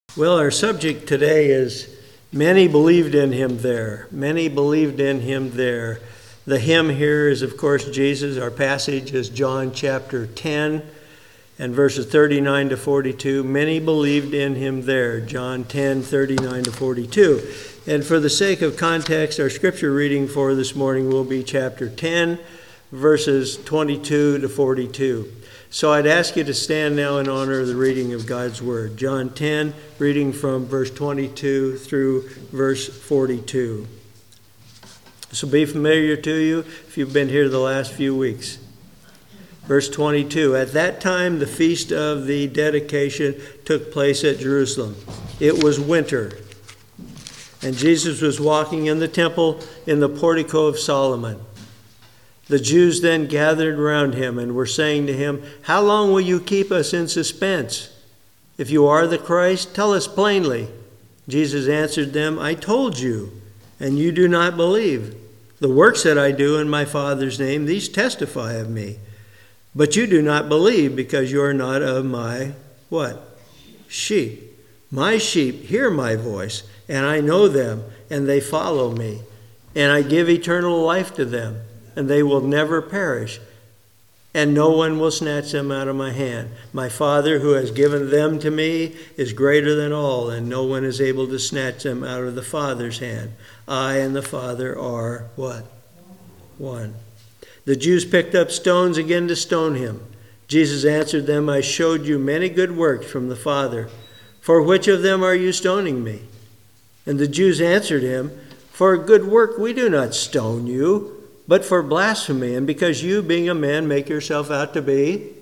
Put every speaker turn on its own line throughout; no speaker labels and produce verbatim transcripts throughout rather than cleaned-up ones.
Well, our subject today is many believed in him there. Many believed in him there. The him here is, of course, Jesus. Our passage is John chapter ten and verses thirty-nine to forty-two. Many believed in him there. John ten, thirty-nine to forty-two. And for the sake of context, our scripture reading for this morning will be chapter ten, verses twenty-two to forty-two. So I'd ask you to stand now in honor of the reading of God's word. John ten, reading from verse twenty-two through verse forty-two. This will be familiar to you if you've been here the last few weeks. Verse twenty-two, at that time the feast of the dedication took place at Jerusalem. It was winter, and Jesus was walking in the temple in the portico of Solomon. The Jews then gathered around him and were saying to him, how long will you keep us in suspense? If you are the Christ, tell us plainly. Jesus answered them, I told you, and you do not believe. The works that I do in my Father's name, these testify of me. But you do not believe because you are not of my, what? Sheep. My sheep hear my voice, and I know them, and they follow me. And I give eternal life to them, and they will never perish, and no one will snatch them out of my hand. My Father, who has given them to me, is greater than all, and no one is able to snatch them out of the Father's hand. I and the Father are what? One. The Jews picked up stones again to stone him. Jesus answered them, I showed you many good works from the Father. For which of them are you stoning me? And the Jews answered him, for a good work we do not stone you, but for blasphemy, and because you, being a man, make yourself out to be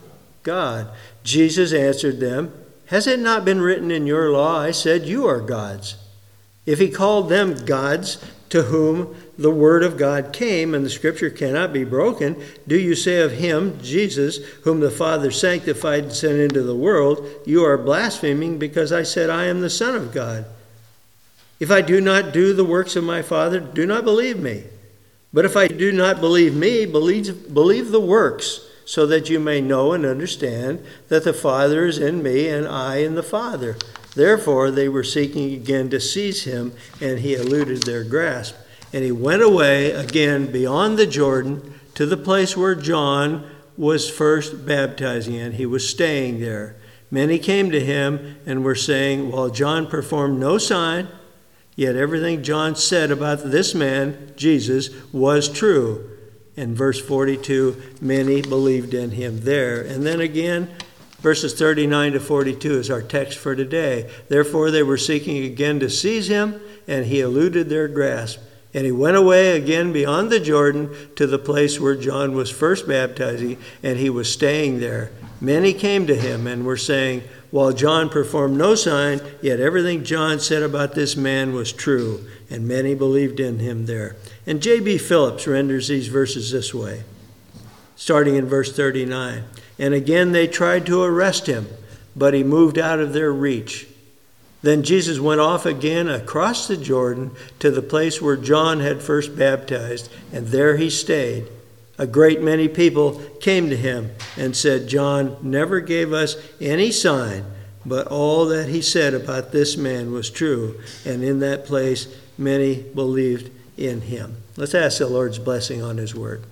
God. Jesus answered them, has it not been written in your law, I said you are gods? If he called them gods, to whom the word of God came, and the scripture cannot be broken, do you say of him, Jesus, whom the Father sanctified and sent into the world, you are blaspheming because I said I am the Son of God? If I do not do the works of my Father, do not believe me. But if I do not believe me, believe, believe the works, so that you may know and understand that the Father is in me and I in the Father. Therefore they were seeking again to seize him, and he eluded their grasp. And he went away again beyond the Jordan to the place where John was first baptizing, and he was staying there. Many came to him and were saying, while John performed no sign, yet everything John said about this man, Jesus, was true. In verse forty-two, many believed in him there. And then again, verses thirty-nine to forty-two is our text for today. Therefore they were seeking again to seize him, and he eluded their grasp. And he went away again beyond the Jordan to the place where John was first baptizing, and he was staying there. Many came to him and were saying, while John performed no sign, yet everything John said about this man was true, and many believed in him there. And J B Phillips renders these verses this way, starting in verse thirty-nine. And again they tried to arrest him, but he moved out of their reach. Then Jesus went off again across the Jordan to the place where John had first baptized, and there he stayed. A great many people came to him and said, John never gave us any sign, but all that he said about this man was true. And in that place, many believed in him. Let's ask the Lord's blessing on his word.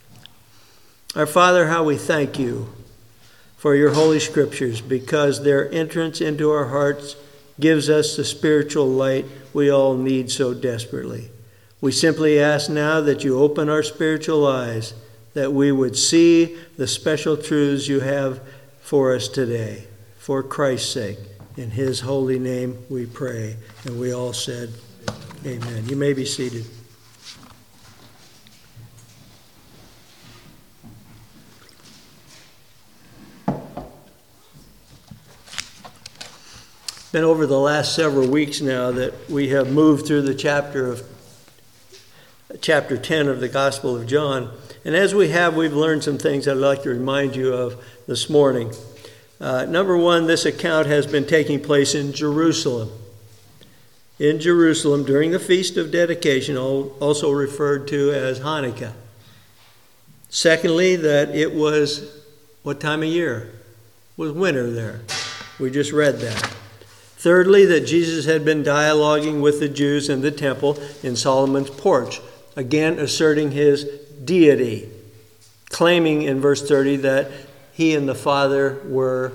Our Father, how we thank you for your holy scriptures, because their entrance into our hearts gives us the spiritual light we all need so desperately. We simply ask now that you open our spiritual eyes, that we would see the special truths you have for us today. For Christ's sake, in his holy name we pray. And we all said, amen. You may be seated. Been over the last several weeks now that we have moved through the chapter of chapter ten of the Gospel of John. And as we have, we've learned some things I'd like to remind you of this morning. Uh, number one, this account has been taking place in Jerusalem. In Jerusalem during the Feast of Dedication, also referred to as Hanukkah. Secondly, that it was, what time of year? It was winter there. We just read that. Thirdly, that Jesus had been dialoguing with the Jews in the temple in Solomon's porch, again asserting his deity, claiming in verse thirty that he and the Father were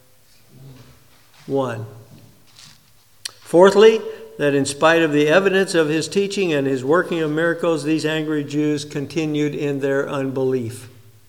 one. Fourthly, that in spite of the evidence of his teaching and his working of miracles, these angry Jews continued in their unbelief.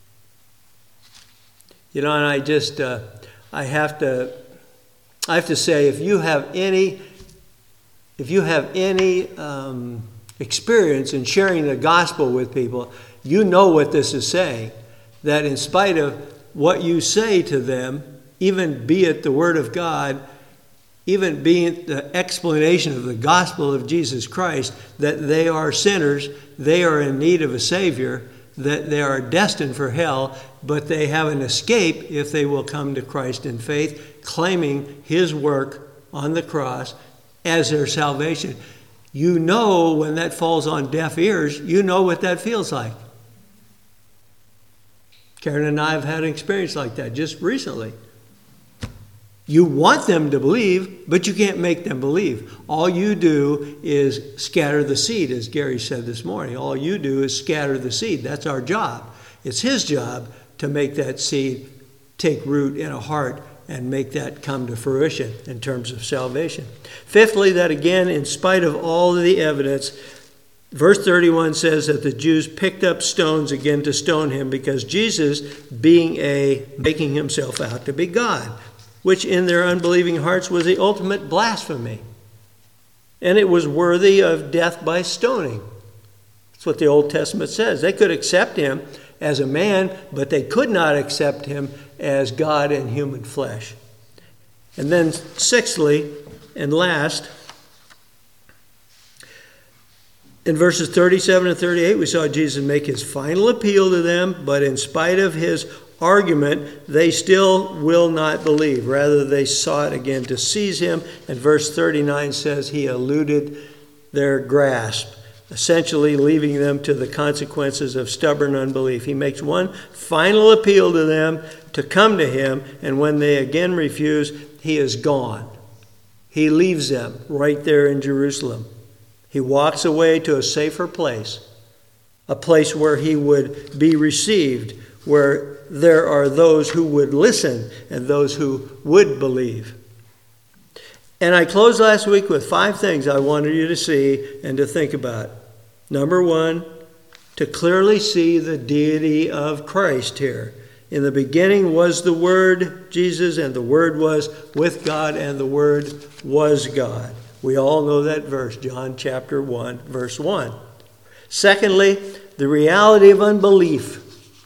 You know, and I just, uh, I have to, I have to say, if you have any, if you have any um, experience in sharing the gospel with people, you know what this is saying. That in spite of what you say to them, even be it the word of God, even being the explanation of the gospel of Jesus Christ, that they are sinners, they are in need of a Savior, that they are destined for hell, but they have an escape if they will come to Christ in faith, claiming his work on the cross as their salvation. You know, when that falls on deaf ears, you know what that feels like. Karen and I have had an experience like that just recently. You want them to believe, but you can't make them believe. All you do is scatter the seed, as Gary said this morning. All you do is scatter the seed. That's our job. It's his job to make that seed take root in a heart and make that come to fruition in terms of salvation. Fifthly, that again, in spite of all of the evidence, verse thirty-one says that the Jews picked up stones again to stone him because Jesus, being a, making himself out to be God, which in their unbelieving hearts was the ultimate blasphemy. And it was worthy of death by stoning. That's what the Old Testament says. They could accept him as a man, but they could not accept him as God in human flesh. And then sixthly, and last, in verses thirty-seven and thirty-eight, we saw Jesus make his final appeal to them, but in spite of his argument, they still will not believe. Rather, they sought again to seize him. And verse thirty-nine says he eluded their grasp, essentially leaving them to the consequences of stubborn unbelief. He makes one final appeal to them to come to him, and when they again refuse, he is gone. He leaves them right there in Jerusalem. He walks away to a safer place, a place where he would be received, where there are those who would listen and those who would believe. And I closed last week with five things I wanted you to see and to think about. Number one, to clearly see the deity of Christ here. In the beginning was the Word, Jesus, and the Word was with God, and the Word was God. We all know that verse, John chapter one, verse one. Secondly, the reality of unbelief.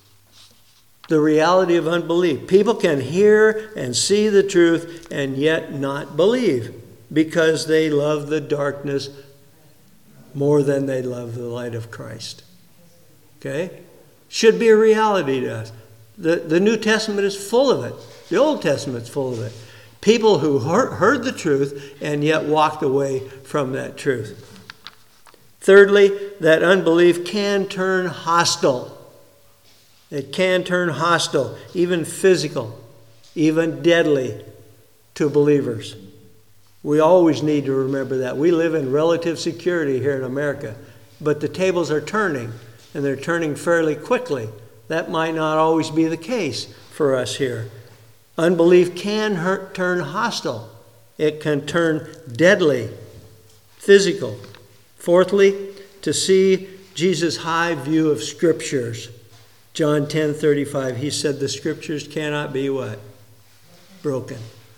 The reality of unbelief. People can hear and see the truth and yet not believe because they love the darkness more than they love the light of Christ. Okay? Should be a reality to us. The, the New Testament is full of it. The Old Testament's full of it. People who heard, heard the truth and yet walked away from that truth. Thirdly, that unbelief can turn hostile. It can turn hostile, even physical, even deadly to believers. We always need to remember that. We live in relative security here in America, but the tables are turning, and they're turning fairly quickly. That might not always be the case for us here. Unbelief can hurt, turn hostile. It can turn deadly, physical. Fourthly, to see Jesus' high view of Scriptures. John ten thirty-five, he said the Scriptures cannot be what? Broken.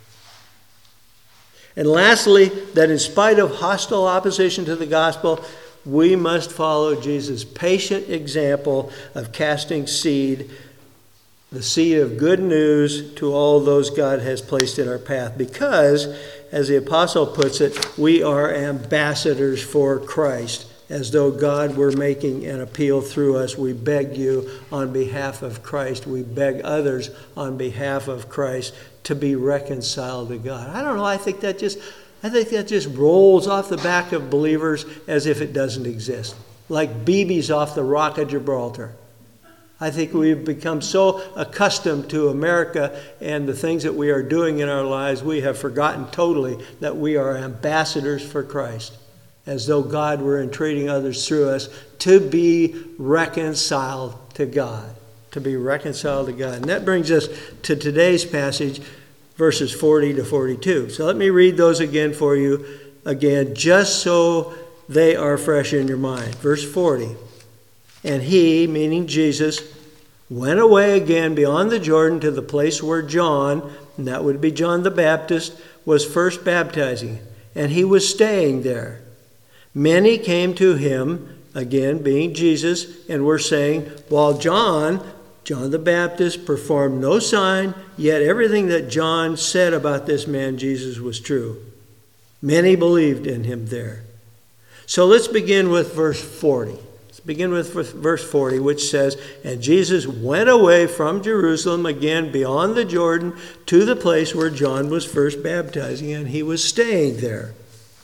And lastly, that in spite of hostile opposition to the gospel, we must follow Jesus' patient example of casting seed, the seed of good news to all those God has placed in our path. Because, as the apostle puts it, we are ambassadors for Christ. As though God were making an appeal through us, we beg you on behalf of Christ. We beg others on behalf of Christ to be reconciled to God. I don't know. I think that just, I think that just rolls off the back of believers as if it doesn't exist, like B Bs off the Rock of Gibraltar. I think we've become so accustomed to America and the things that we are doing in our lives, we have forgotten totally that we are ambassadors for Christ, as though God were entreating others through us to be reconciled to God, to be reconciled to God. And that brings us to today's passage, verses forty to forty-two. So let me read those again for you, again, just so they are fresh in your mind. Verse forty. And he, meaning Jesus, went away again beyond the Jordan to the place where John, and that would be John the Baptist, was first baptizing. And he was staying there. Many came to him, again being Jesus, and were saying, while John, John the Baptist, performed no sign, yet everything that John said about this man Jesus was true. Many believed in him there. So let's begin with verse forty. Begin with verse forty, which says, and Jesus went away from Jerusalem again beyond the Jordan to the place where John was first baptizing, and he was staying there.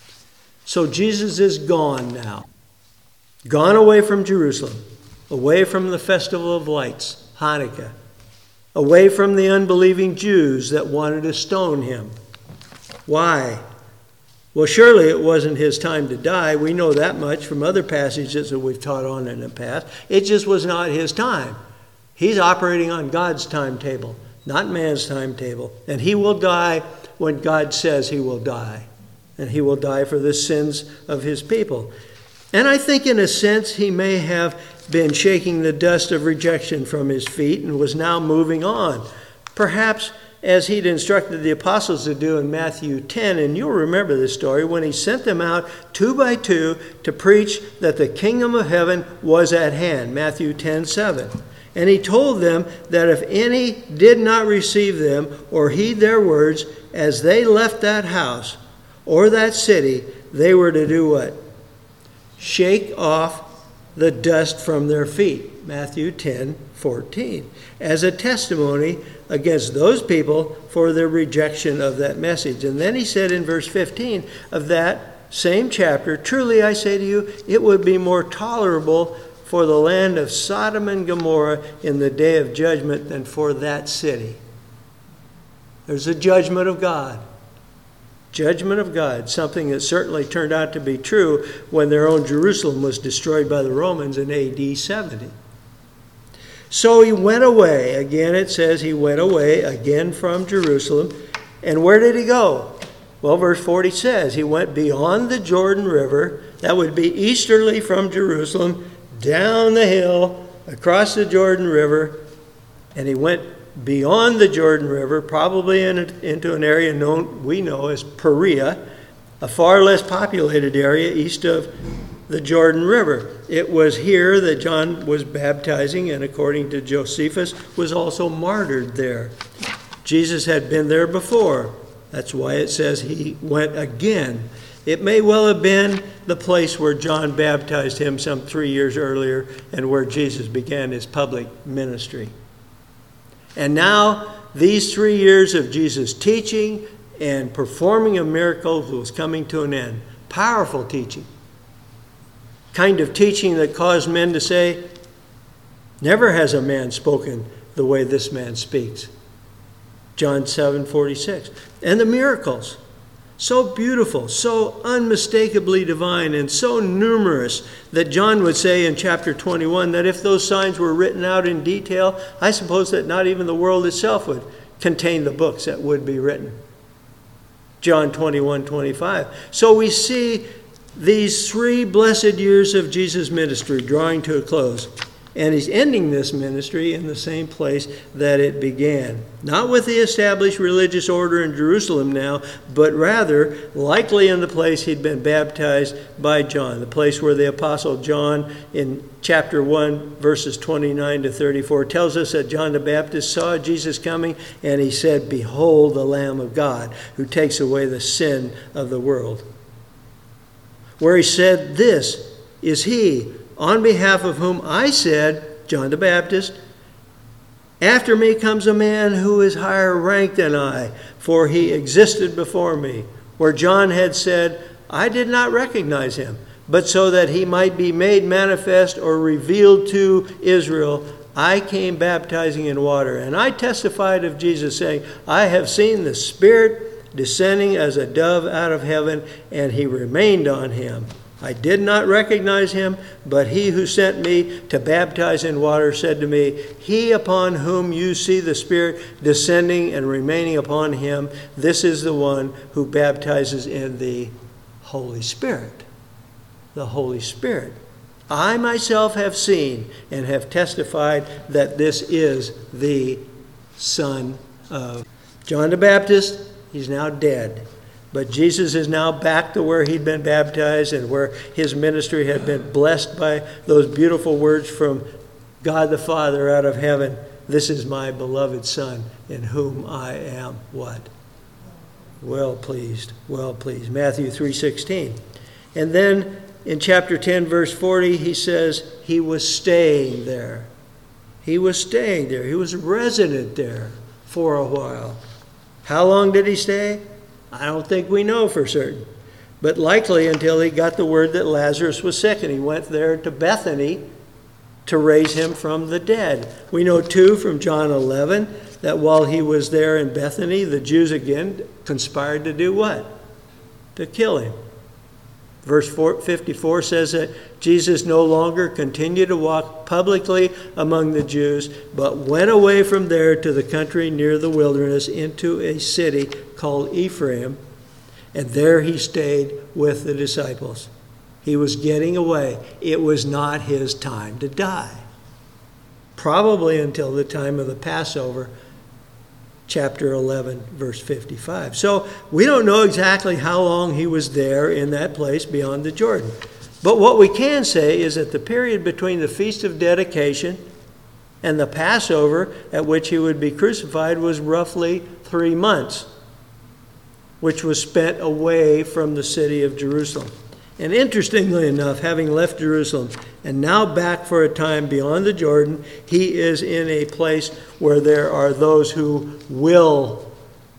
So Jesus is gone now. Gone away from Jerusalem, away from the festival of lights, Hanukkah, away from the unbelieving Jews that wanted to stone him. Why? Well, surely it wasn't his time to die. We know that much from other passages that we've taught on in the past. It just was not his time. He's operating on God's timetable, not man's timetable. And he will die when God says he will die. And he will die for the sins of his people. And I think in a sense he may have been shaking the dust of rejection from his feet and was now moving on. Perhaps as he'd instructed the apostles to do in Matthew ten, and you'll remember this story, when he sent them out two by two to preach that the kingdom of heaven was at hand, Matthew ten seven. And he told them that if any did not receive them or heed their words, as they left that house or that city, they were to do what? Shake off the dust from their feet, Matthew ten fourteen, as a testimony against those people for their rejection of that message. And then he said in verse fifteen of that same chapter, truly I say to you, it would be more tolerable for the land of Sodom and Gomorrah in the day of judgment than for that city. There's a judgment of God. Judgment of God, something that certainly turned out to be true when their own Jerusalem was destroyed by the Romans in A D seventy. So he went away. Again, it says he went away again from Jerusalem. And where did he go? Well, verse forty says he went beyond the Jordan River. That would be easterly from Jerusalem, down the hill, across the Jordan River. And he went beyond the Jordan River, probably in a, into an area known we know as Perea, a far less populated area east of the Jordan River. It was here that John was baptizing, and according to Josephus, was also martyred there. Jesus had been there before. That's why it says he went again. It may well have been the place where John baptized him some three years earlier and where Jesus began his public ministry. And now, these three years of Jesus teaching and performing of miracles was coming to an end. Powerful teaching. Kind of teaching that caused men to say, never has a man spoken the way this man speaks. John seven forty-six. And the miracles. So beautiful, so unmistakably divine, and so numerous that John would say in chapter twenty-one that if those signs were written out in detail, I suppose that not even the world itself would contain the books that would be written. John twenty-one twenty-five. So we see these three blessed years of Jesus' ministry drawing to a close. And he's ending this ministry in the same place that it began. Not with the established religious order in Jerusalem now, but rather likely in the place he'd been baptized by John. The place where the Apostle John in chapter one, verses twenty-nine to thirty-four, tells us that John the Baptist saw Jesus coming and he said, "Behold the Lamb of God who takes away the sin of the world." Where he said, "This is he on behalf of whom I said," John the Baptist, "after me comes a man who is higher ranked than I, for he existed before me." Where John had said, "I did not recognize him, but so that he might be made manifest or revealed to Israel, I came baptizing in water, and I testified of Jesus, saying, I have seen the Spirit descending as a dove out of heaven, and he remained on him. I did not recognize him, but he who sent me to baptize in water said to me, he upon whom you see the Spirit descending and remaining upon him, this is the one who baptizes in the Holy Spirit. The Holy Spirit. I myself have seen and have testified that this is the Son of John the Baptist. He's now dead. But Jesus is now back to where he'd been baptized and where his ministry had been blessed by those beautiful words from God the Father out of heaven. This is my beloved Son, in whom I am what? Well pleased, well pleased. Matthew three sixteen. And then in chapter ten, verse forty, he says he was staying there. He was staying there. He was resident there for a while. How long did he stay? I don't think we know for certain. But likely until he got the word that Lazarus was sick, and he went there to Bethany to raise him from the dead. We know too from John eleven that while he was there in Bethany, the Jews again conspired to do what? To kill him. Verse fifty-four says that Jesus no longer continued to walk publicly among the Jews, but went away from there to the country near the wilderness into a city called Ephraim, and there he stayed with the disciples. He was getting away. It was not his time to die. Probably until the time of the Passover, chapter eleven, verse fifty-five. So we don't know exactly how long he was there in that place beyond the Jordan. But what we can say is that the period between the Feast of Dedication and the Passover at which he would be crucified was roughly three months, which was spent away from the city of Jerusalem. And interestingly enough, having left Jerusalem and now back for a time beyond the Jordan, he is in a place where there are those who will,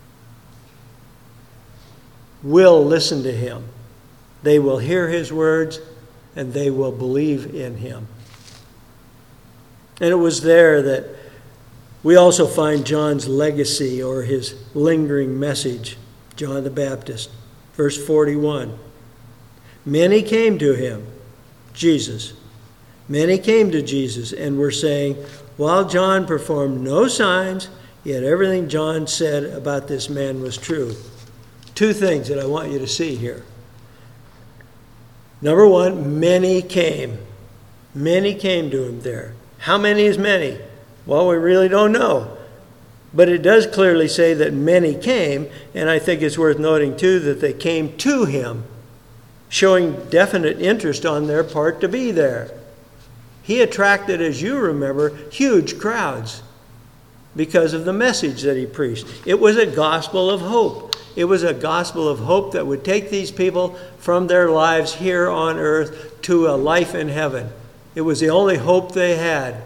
will listen to him. They will hear his words and they will believe in him. And it was there that we also find John's legacy or his lingering message, John the Baptist. Verse forty-one. Many came to him, Jesus. Many came to Jesus and were saying, while John performed no signs, yet everything John said about this man was true. Two things that I want you to see here. Number one, many came. Many came to him there. How many is many? Well, we really don't know. But it does clearly say that many came, and I think it's worth noting too that they came to him, showing definite interest on their part to be there. He attracted, as you remember, huge crowds because of the message that he preached. It was a gospel of hope. It was a gospel of hope that would take these people from their lives here on earth to a life in heaven. It was the only hope they had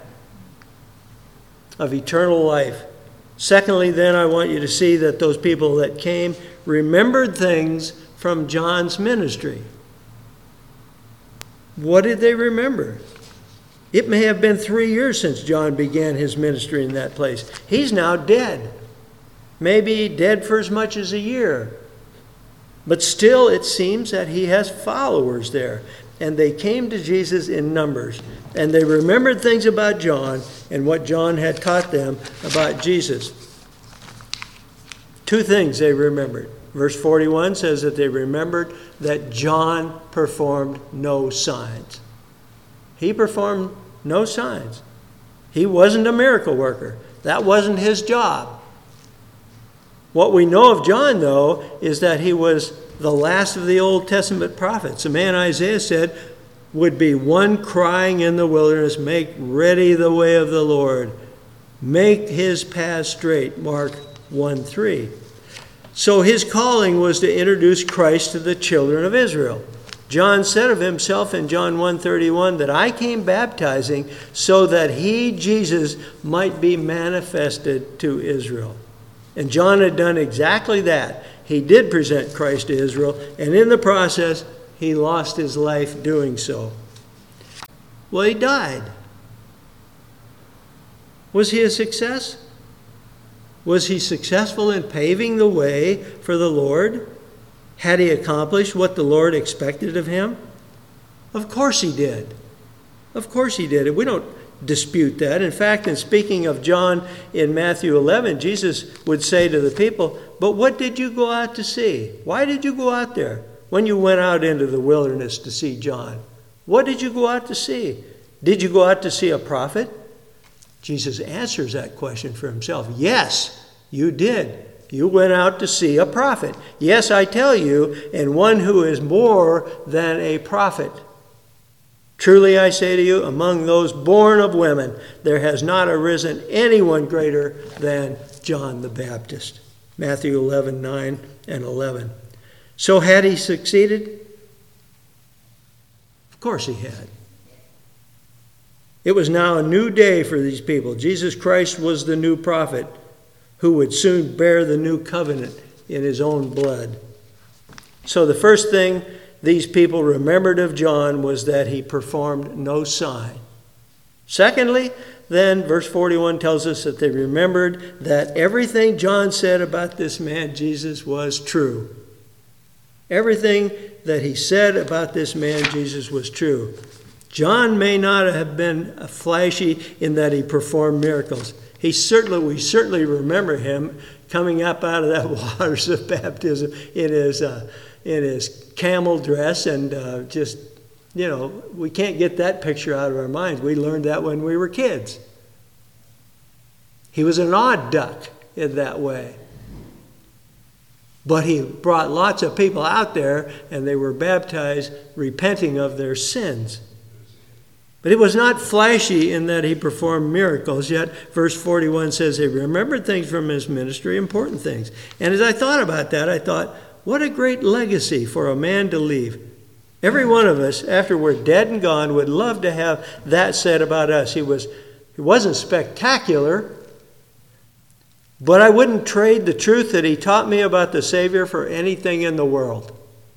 of eternal life. Secondly, then, I want you to see that those people that came remembered things from John's ministry. What did they remember? It may have been three years since John began his ministry in that place. He's now dead. Maybe dead for as much as a year. But still, it seems that he has followers there. And they came to Jesus in numbers. And they remembered things about John and what John had taught them about Jesus. Two things they remembered. Verse forty-one says that they remembered that John performed no signs. He performed no signs. He wasn't a miracle worker. That wasn't his job. What we know of John, though, is that he was the last of the Old Testament prophets. The man Isaiah said would be one crying in the wilderness, make ready the way of the Lord. Make his path straight. Mark one three. So his calling was to introduce Christ to the children of Israel. John said of himself in John one thirty-one that I came baptizing so that he, Jesus, might be manifested to Israel. And John had done exactly that. He did present Christ to Israel, and in the process, he lost his life doing so. Well, he died. Was he a success? Was he successful in paving the way for the Lord? Had he accomplished what the Lord expected of him? Of course he did. Of course he did. We don't dispute that. In fact, in speaking of John in Matthew eleven, Jesus would say to the people, "But what did you go out to see? Why did you go out there when you went out into the wilderness to see John? What did you go out to see? Did you go out to see a prophet?" Jesus answers that question for himself. Yes, you did. You went out to see a prophet. Yes, I tell you, and one who is more than a prophet. Truly I say to you, among those born of women, there has not arisen anyone greater than John the Baptist. Matthew eleven, nine and eleven. So had he succeeded? Of course he had. It was now a new day for these people. Jesus Christ was the new prophet who would soon bear the new covenant in his own blood. So the first thing these people remembered of John was that he performed no sign. Secondly, then, verse forty-one tells us that they remembered that everything John said about this man, Jesus, was true. Everything that he said about this man, Jesus, was true. John may not have been flashy in that he performed miracles. He certainly, we certainly remember him coming up out of that waters of baptism in his uh, in his camel dress, and uh, just, you know, we can't get that picture out of our minds. We learned that when we were kids. He was an odd duck in that way. But he brought lots of people out there, and they were baptized, repenting of their sins. But it was not flashy in that he performed miracles, yet verse forty-one says he remembered things from his ministry, important things. And as I thought about that, I thought, what a great legacy for a man to leave. Every one of us, after we're dead and gone, would love to have that said about us. He was, he wasn't spectacular, but I wouldn't trade the truth that he taught me about the Savior for anything in the world.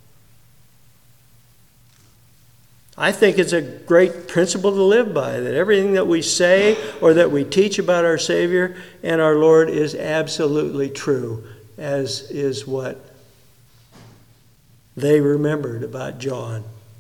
I think it's a great principle to live by, that everything that we say or that we teach about our Savior and our Lord is absolutely true, as is what they remembered about John.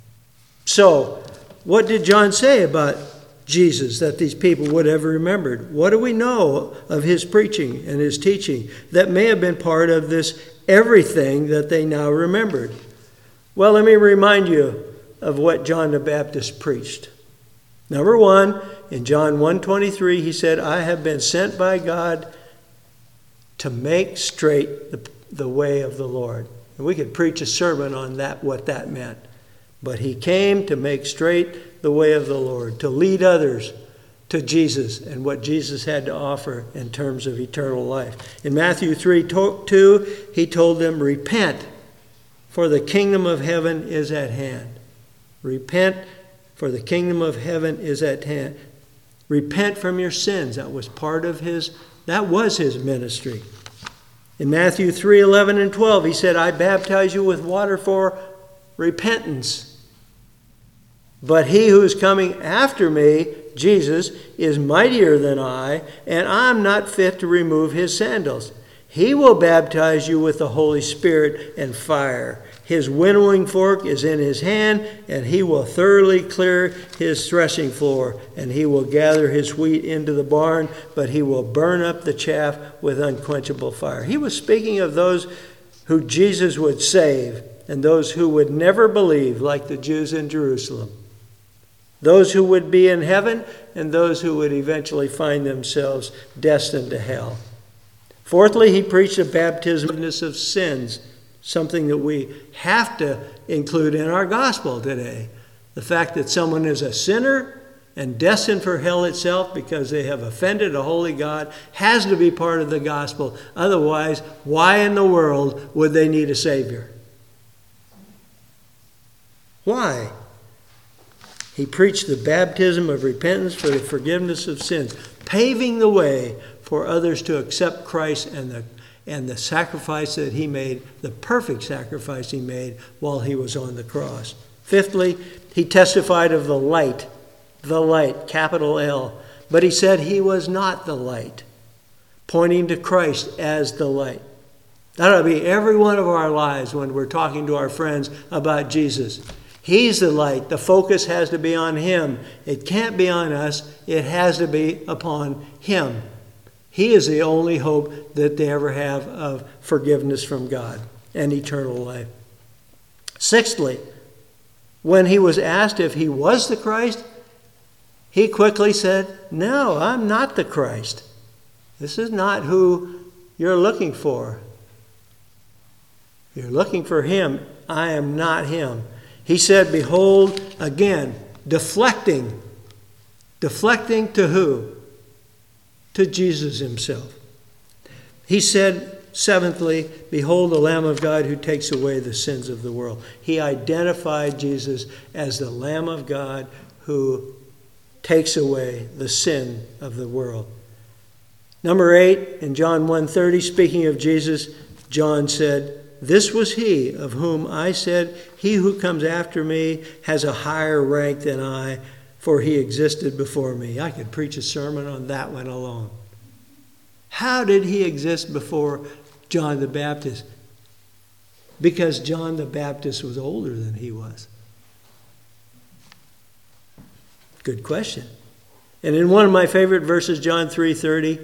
So, what did John say about Jesus that these people would have remembered? What do we know of his preaching and his teaching that may have been part of this everything that they now remembered? Well, let me remind you of what John the Baptist preached. Number one, in John one twenty-three, he said, I have been sent by God to make straight the, the way of the Lord. And we could preach a sermon on that, what that meant. But he came to make straight the way of the Lord, to lead others to Jesus and what Jesus had to offer in terms of eternal life. In Matthew three two, he told them, repent, for the kingdom of heaven is at hand. Repent, for the kingdom of heaven is at hand. Repent from your sins. That was part of his, that was his ministry. In Matthew three eleven and twelve, he said, I baptize you with water for repentance. But he who is coming after me, Jesus, is mightier than I, and I'm not fit to remove his sandals. He will baptize you with the Holy Spirit and fire. His winnowing fork is in his hand, and he will thoroughly clear his threshing floor, and he will gather his wheat into the barn, but he will burn up the chaff with unquenchable fire. He was speaking of those who Jesus would save, and those who would never believe, like the Jews in Jerusalem. Those who would be in heaven, and those who would eventually find themselves destined to hell. Fourthly, he preached a baptism of sins, something that we have to include in our gospel today. The fact that someone is a sinner and destined for hell itself because they have offended a holy God has to be part of the gospel. Otherwise, why in the world would they need a Savior? Why? He preached the baptism of repentance for the forgiveness of sins, paving the way for others to accept Christ and the and the sacrifice that he made, the perfect sacrifice he made while he was on the cross. Fifthly, he testified of the light, the light, capital L, but he said he was not the light, pointing to Christ as the light. That ought to be every one of our lives when we're talking to our friends about Jesus. He's the light. The focus has to be on him. It can't be on us. It has to be upon him. He is the only hope that they ever have of forgiveness from God and eternal life. Sixthly, when he was asked if he was the Christ, he quickly said, "No, I'm not the Christ. This is not who you're looking for. You're looking for him. I am not him." He said, "Behold," again, deflecting. Deflecting to who? To Jesus himself. He said, seventhly, "Behold the Lamb of God who takes away the sins of the world." He identified Jesus as the Lamb of God who takes away the sin of the world. Number eight, in John one thirty, speaking of Jesus, John said, "This was he of whom I said, he who comes after me has a higher rank than I, for he existed before me." I could preach a sermon on that one alone. How did he exist before John the Baptist? Because John the Baptist was older than he was. Good question. And in one of my favorite verses, John three thirty,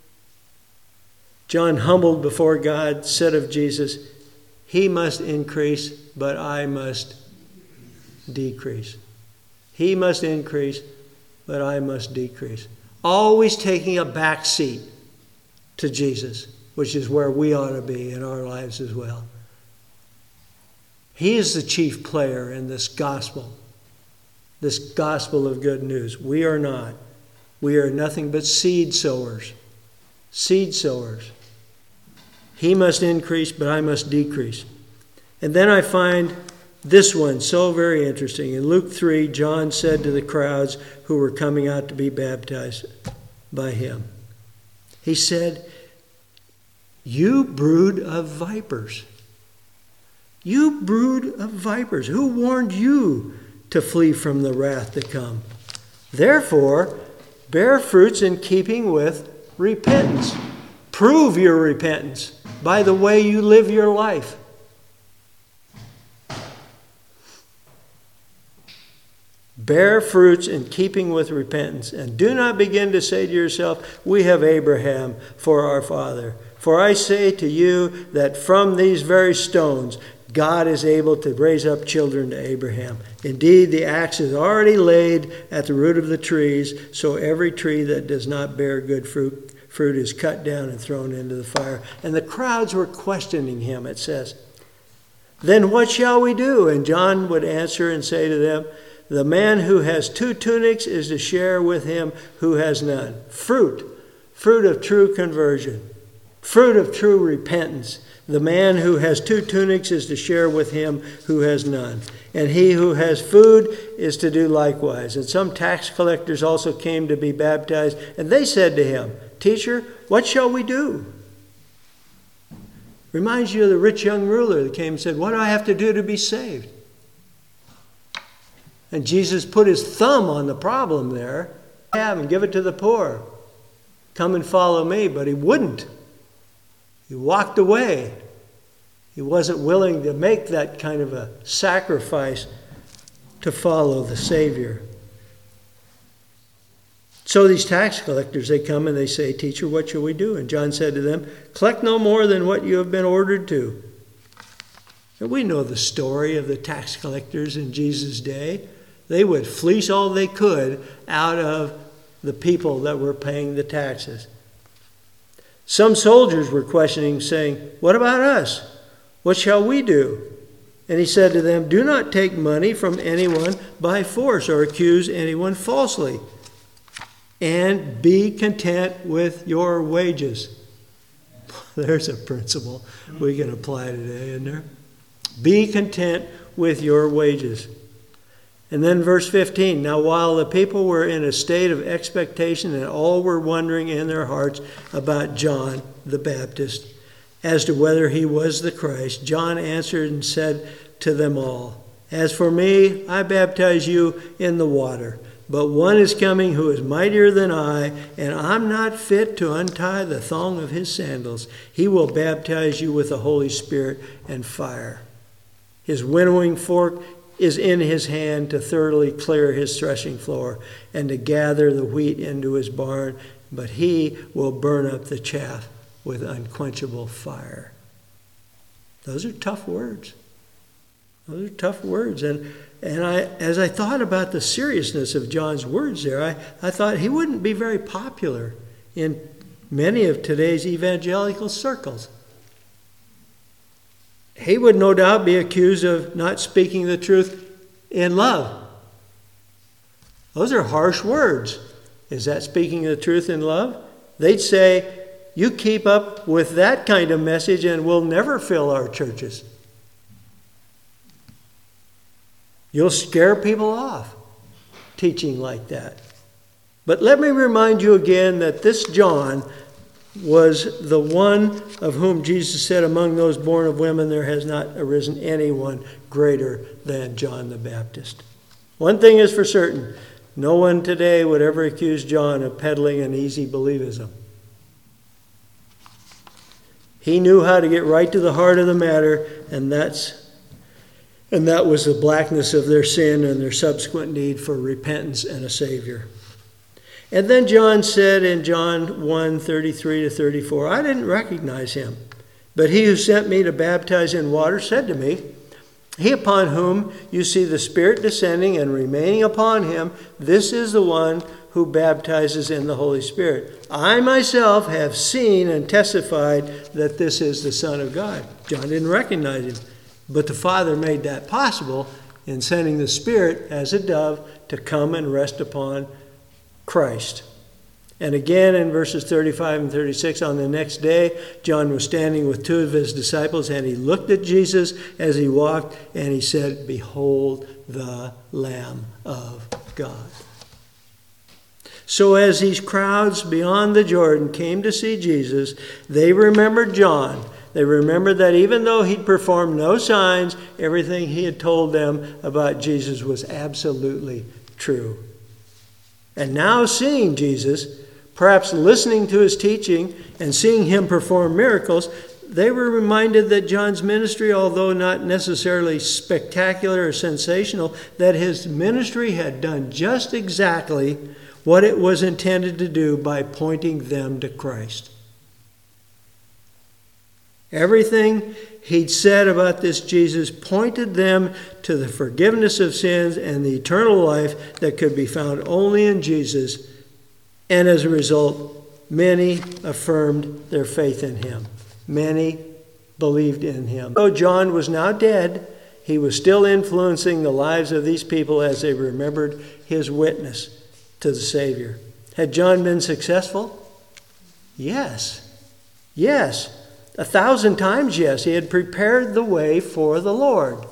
John, humbled before God, said of Jesus, "He must increase, but I must decrease." He must increase, but I must decrease. Always taking a back seat to Jesus, which is where we ought to be in our lives as well. He is the chief player in this gospel, this gospel of good news. We are not. We are nothing but seed sowers. Seed sowers. He must increase, but I must decrease. And then I find this one so very interesting. In Luke three, John said to the crowds who were coming out to be baptized by him, he said, "You brood of vipers. You brood of vipers. Who warned you to flee from the wrath to come? Therefore, bear fruits in keeping with repentance." Prove your repentance by the way you live your life. Bear fruits in keeping with repentance, and do not begin to say to yourself, "We have Abraham for our father." For I say to you that from these very stones God is able to raise up children to Abraham. Indeed, the axe is already laid at the root of the trees, so every tree that does not bear good fruit, fruit is cut down and thrown into the fire. And the crowds were questioning him, it says. "Then what shall we do?" And John would answer and say to them, "The man who has two tunics is to share with him who has none." Fruit, fruit of true conversion, fruit of true repentance. The man who has two tunics is to share with him who has none. And he who has food is to do likewise. And some tax collectors also came to be baptized, and they said to him, "Teacher, what shall we do?" Reminds you of the rich young ruler that came and said, "What do I have to do to be saved?" And Jesus put his thumb on the problem there. "Have and give it to the poor. Come and follow me." But he wouldn't. He walked away. He wasn't willing to make that kind of a sacrifice to follow the Savior. So these tax collectors, they come and they say, "Teacher, what shall we do?" And John said to them, "Collect no more than what you have been ordered to." And we know the story of the tax collectors in Jesus' day. They would fleece all they could out of the people that were paying the taxes. Some soldiers were questioning, saying, "What about us? What shall we do?" And he said to them, "Do not take money from anyone by force or accuse anyone falsely. And be content with your wages." There's a principle we can apply today, isn't there? Be content with your wages. And then verse fifteen, "Now while the people were in a state of expectation and all were wondering in their hearts about John the Baptist as to whether he was the Christ, John answered and said to them all, 'As for me, I baptize you in the water. But one is coming who is mightier than I, and I'm not fit to untie the thong of his sandals. He will baptize you with the Holy Spirit and fire. His winnowing fork is in his hand to thoroughly clear his threshing floor and to gather the wheat into his barn, but he will burn up the chaff with unquenchable fire. Those are tough words. Those are tough words. And and I, as I thought about the seriousness of John's words there, I, I thought he wouldn't be very popular in many of today's evangelical circles. He would no doubt be accused of not speaking the truth in love. Those are harsh words. Is that speaking the truth in love? They'd say, you keep up with that kind of message and we'll never fill our churches. You'll scare people off teaching like that. But let me remind you again that this John was the one of whom Jesus said, among those born of women, there has not arisen anyone greater than John the Baptist. One thing is for certain, no one today would ever accuse John of peddling an easy believism. He knew how to get right to the heart of the matter, and that's and that was the blackness of their sin and their subsequent need for repentance and a Savior. And then John said in John one, thirty-three to thirty-four, I didn't recognize him, but he who sent me to baptize in water said to me, he upon whom you see the Spirit descending and remaining upon him, this is the one who baptizes in the Holy Spirit. I myself have seen and testified that this is the Son of God. John didn't recognize him, but the Father made that possible in sending the Spirit as a dove to come and rest upon Christ. And again in verses thirty-five and thirty-six, on the next day, John was standing with two of his disciples, and he looked at Jesus as he walked, and he said, behold the Lamb of God. So as these crowds beyond the Jordan came to see Jesus, they remembered John. They remembered that even though he'd performed no signs, everything he had told them about Jesus was absolutely true. And now seeing Jesus, perhaps listening to his teaching and seeing him perform miracles, they were reminded that John's ministry, although not necessarily spectacular or sensational, that his ministry had done just exactly what it was intended to do by pointing them to Christ. Everything he'd said about this Jesus pointed them to the forgiveness of sins and the eternal life that could be found only in Jesus. And as a result, many affirmed their faith in him. Many believed in him. Though John was now dead, he was still influencing the lives of these people as they remembered his witness to the Savior. Had John been successful? Yes. Yes. A thousand times yes. He had prepared the way for the Lord.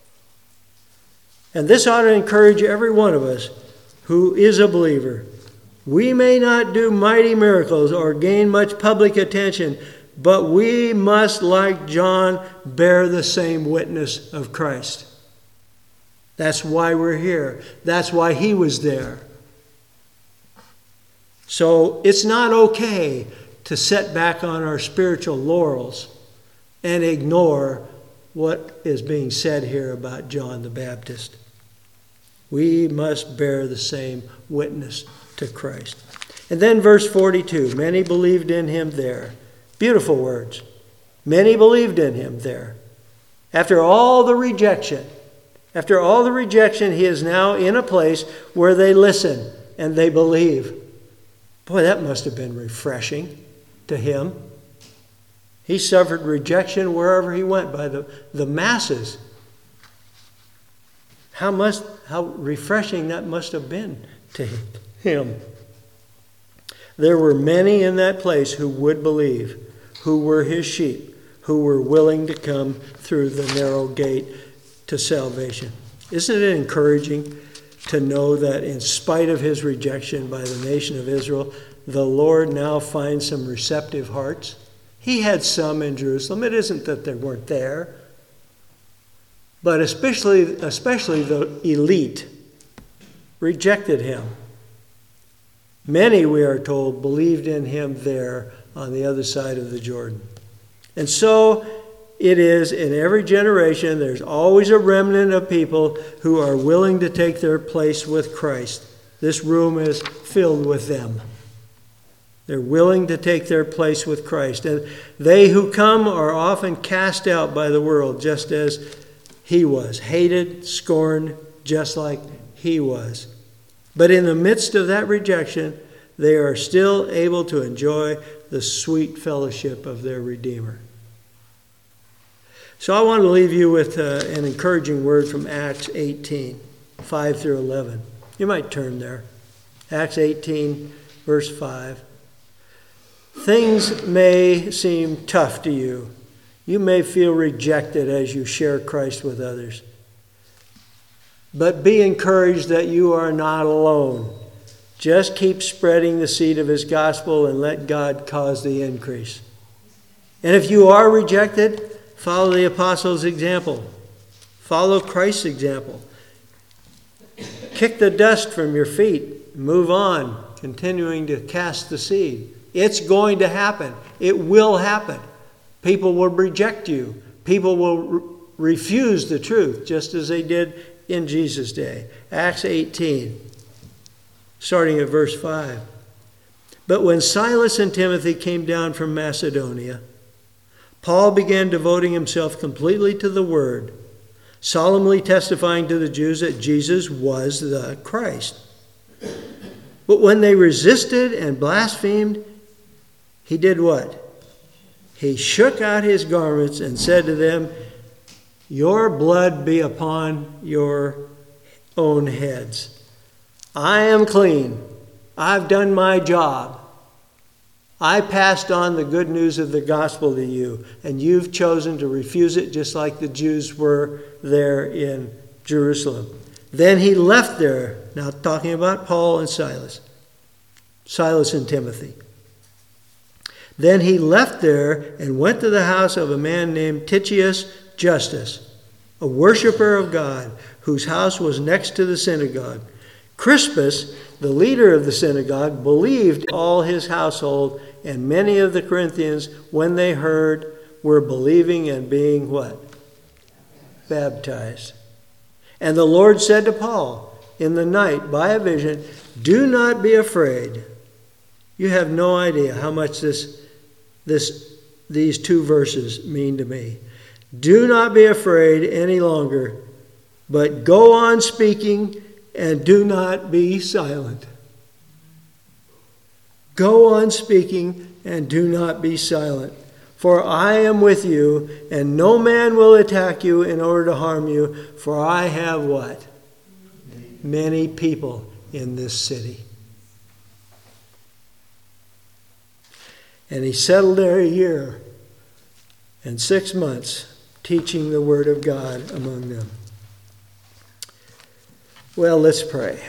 And this ought to encourage every one of us who is a believer. We may not do mighty miracles or gain much public attention, but we must, like John, bear the same witness of Christ. That's why we're here. That's why he was there. So it's not okay to set back on our spiritual laurels and ignore what is being said here about John the Baptist. We must bear the same witness to Christ. And then verse forty-two, many believed in him there. Beautiful words. Many believed in him there. After all the rejection, after all the rejection, he is now in a place where they listen and they believe. Boy, that must have been refreshing to him. He suffered rejection wherever he went by the, the masses. How must how refreshing that must have been to him. There were many in that place who would believe, who were his sheep, who were willing to come through the narrow gate to salvation. Isn't it encouraging to know that in spite of his rejection by the nation of Israel, the Lord now finds some receptive hearts? He had some in Jerusalem. It isn't that they weren't there. But especially, especially the elite, rejected him. Many, we are told, believed in him there on the other side of the Jordan. And so it is in every generation. There's always a remnant of people who are willing to take their place with Christ. This room is filled with them. They're willing to take their place with Christ. And they who come are often cast out by the world, just as he was. Hated, scorned, just like he was. But in the midst of that rejection, they are still able to enjoy the sweet fellowship of their Redeemer. So I want to leave you with uh, an encouraging word from Acts eighteen, five through eleven. You might turn there. Acts eighteen, verse five. Things may seem tough to you. You may feel rejected as you share Christ with others. But be encouraged that you are not alone. Just keep spreading the seed of his gospel and let God cause the increase. And if you are rejected, follow the apostles' example. Follow Christ's example. Kick the dust from your feet. Move on, continuing to cast the seed. It's going to happen. It will happen. People will reject you. People will re- refuse the truth, just as they did in Jesus' day. Acts eighteen, starting at verse five. But when Silas and Timothy came down from Macedonia, Paul began devoting himself completely to the word, solemnly testifying to the Jews that Jesus was the Christ. But when they resisted and blasphemed, he did what? He shook out his garments and said to them, "Your blood be upon your own heads. I am clean. I've done my job. I passed on the good news of the gospel to you, and you've chosen to refuse it just like the Jews were there in Jerusalem." Then he left there, now talking about Paul and Silas, Silas and Timothy. Then he left there and went to the house of a man named Titius Justus, a worshiper of God, whose house was next to the synagogue. Crispus, the leader of the synagogue, believed all his household, and many of the Corinthians, when they heard, were believing and being what? Baptized. And the Lord said to Paul in the night by a vision, "Do not be afraid." You have no idea how much this, this, these two verses mean to me. Do not be afraid any longer, but go on speaking and do not be silent. Go on speaking and do not be silent. For I am with you, and no man will attack you in order to harm you, for I have what? Many people in this city. And he settled there a year and six months teaching the word of God among them. Well, let's pray.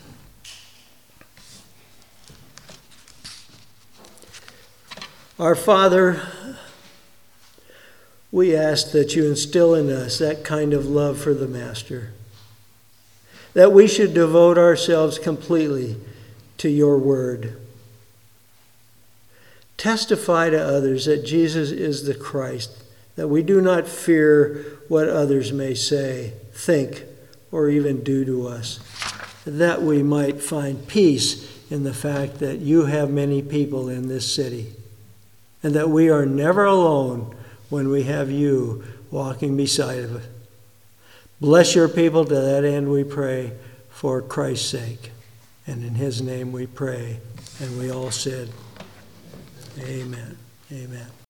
Our Father, we ask that you instill in us that kind of love for the Master, that we should devote ourselves completely to your word. Testify to others that Jesus is the Christ, that we do not fear what others may say, think, or even do to us, that we might find peace in the fact that you have many people in this city, and that we are never alone when we have you walking beside of us. Bless your people. To that end we pray for Christ's sake. And in his name we pray. And we all said, amen. Amen.